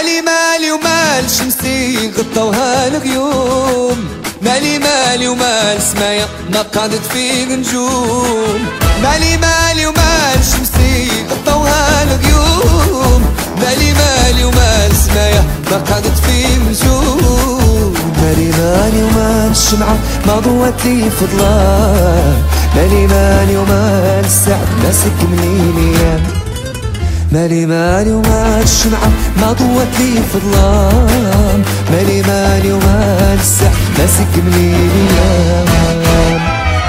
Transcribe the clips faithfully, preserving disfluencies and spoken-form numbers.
مالي مالي ومال شمسي غطوها الغيوم، مالي مالي ومال سمايا ما قعدت فيه نجوم، مالي مالي ومال شمسي غطوها الغيوم، مالي مالي ومال سمايا ما قعدت فيه نجوم، مالي مالي ومال الشمعة ما ضوت لي في ظلام، مالي مالي ومال السعد ماسك من الايام، مالي مالي ومال الشمعة ما ضوت لي في ظلام، مالي مالي ومال السعد ماسك من الايام.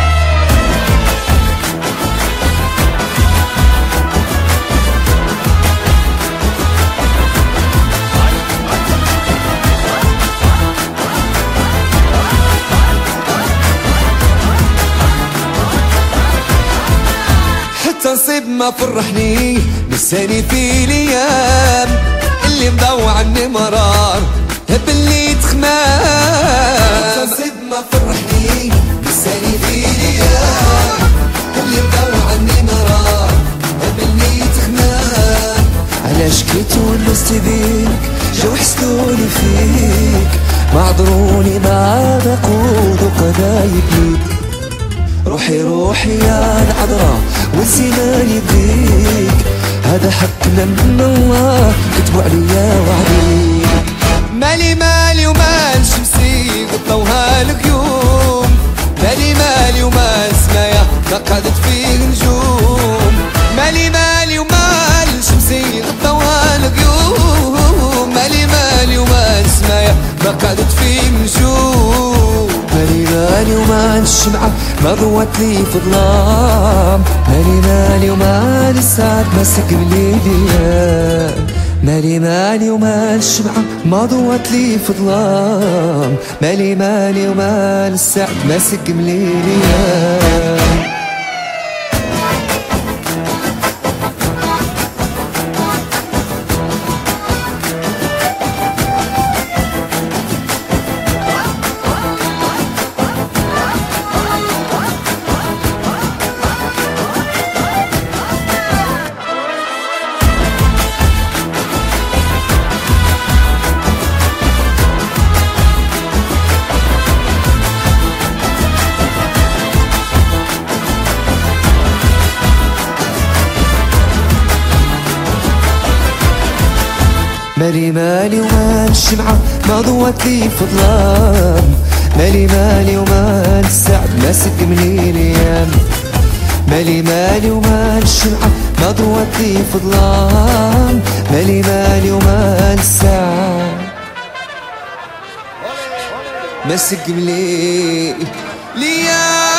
نصيب ما فرحني نساني في الايام اللي مضوع عني مرار هب اللي تخمام، نصيب ما فرحني نساني في الايام اللي مضوع عني مرار هب اللي تخمام، علاش كيت ولست بيك جاو حسدوني فيك ما عذروني ما ذاقوا ذوق ذايب، روحي روحي يا العذرا وزيناني بيك، هذا حقنا من الله كتبوا عليا وعليك، مالي مالي ومال شمسي غطوها الغيوم، مالي مالي ومال سمايا ما قعدت فيه نجوم، مالي مالي ومال شمسي غطوها الغيوم، مالي مالي ومال سمايا ما قعدت فيه نجوم، مالي مالي ومال الشمعة ما ضوت لي في ظلام، مالي مالي ومال السعد ماسك بالايام، مالي مالي ومال الشمعة ما ضوت لي في ظلام، مالي مالي ومال السعد ماسك بالايام. مالي مالي ومال الشمعة ما ضوت لي في ظلام، مالي مالي ومال السعد ماسك من الايام، مالي مالي ومال الشمعة ما ضوت لي في ظلام، مالي مالي ومال السعد ماسك من الايام.